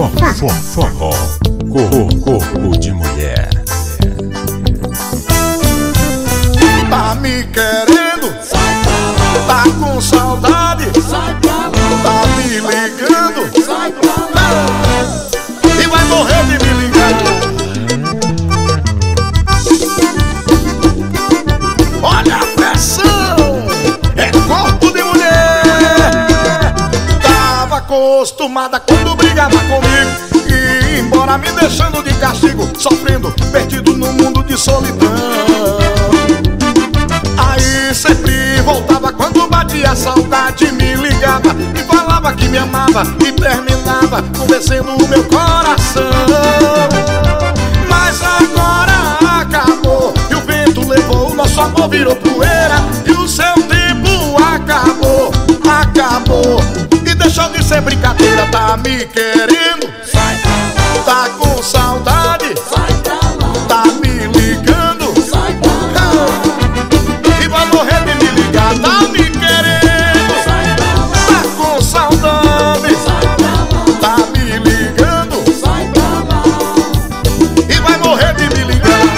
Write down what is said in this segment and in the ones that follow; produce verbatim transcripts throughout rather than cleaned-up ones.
Forró, forró, corpo, corpo de mulher. Tá me querendo? Sai pra lá. Tá com saudade? Sai pra lá. Tá me ligando? Sai pra lá. E vai morrer de me ligar. Olha a pressão! É corpo de mulher. Tava acostumada quando brigava comigo e embora me deixando de castigo, sofrendo, perdido no mundo de solidão. Aí sempre voltava quando batia a saudade, me ligava e falava que me amava e terminava convencendo o meu coração. Mas agora acabou e o vento levou, o nosso amor virou poeira e o seu tempo acabou, acabou e deixou de ser brincadeira. Tá me querendo? Sai pra lá. Tá com saudade? Sai pra lá. Tá me ligando? Sai pra lá. E vai morrer de me ligar. Tá me querendo? Sai pra lá. Tá com saudade? Sai pra lá. Tá me ligando? Sai pra lá. E vai morrer de me ligar.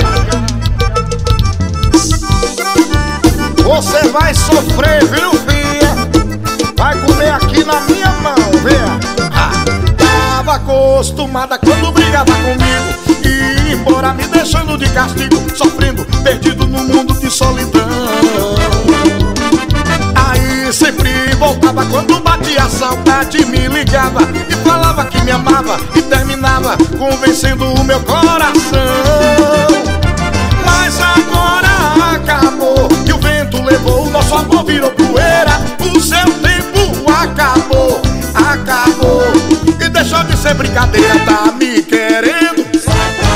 Você vai sofrer, viu, filha? Vai comer aqui na minha mão, vê. Tava acostumada quando brigava comigo e embora me deixando de castigo, sofrendo, perdido no mundo de solidão. Aí sempre voltava quando batia a saudade, me ligava e falava que me amava e terminava convencendo o meu coração. Mas agora acabou e o vento levou, o nosso amor virou poeira, o seu tempo acabou, acabou e deixou de ser brincadeira. Tá me querendo? Sai pra